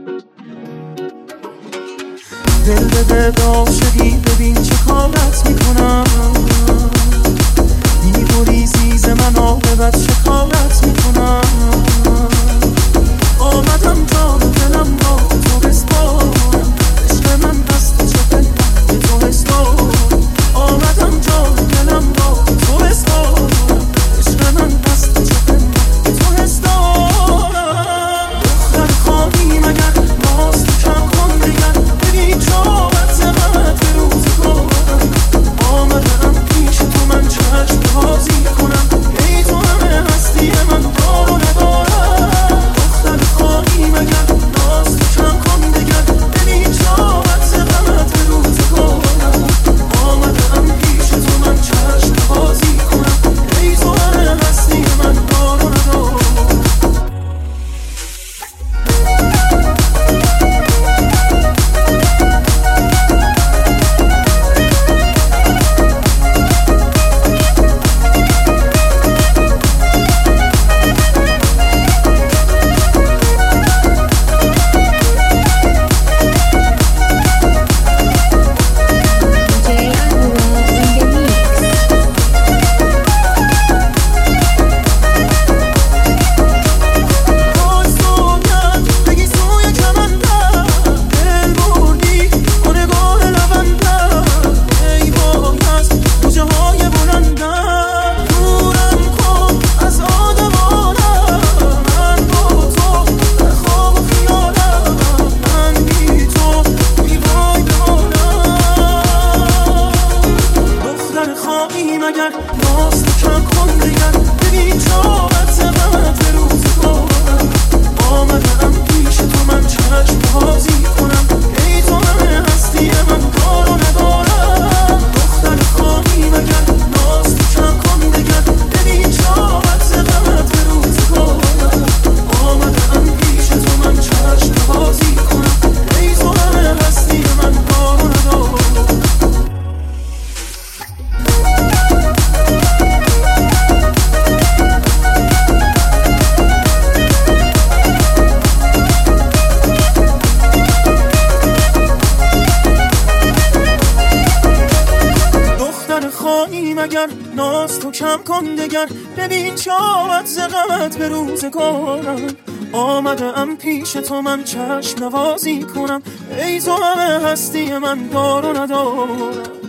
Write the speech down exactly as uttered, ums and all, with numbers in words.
دل به دل عاشقی، ببین چه کارت میکنم. میبریزی ز من عاقبت چه کارت میکنم. آمدم جان دلم با تو بسپارم، عشق من دست چه دلم به تو حساب. آمدم جان دلم با تو بسپارم، عشق من دست چه دلم به تو حساب. دختر خواهی مگر باز تو کم کن دگر، ببین چاوت زمت به روزگارم. آمدم پیش تو من چشم بازی کنم، ای تو همه هستی من دار و ندارم. دختر خواهی مگر باز تو کم کن دگر، ببین چاوت زمت به روزگارم. آمدم پیش تو من چشم بازی کنم، ای تو همه هستی من دار و ندارم. مگر ناز تو کم کن دگر، ببین چاوت ز غمت به روزگارم. آمدم پیش تو من چشم نوازی کنم، ای تو همه هستی من دار و ندارم.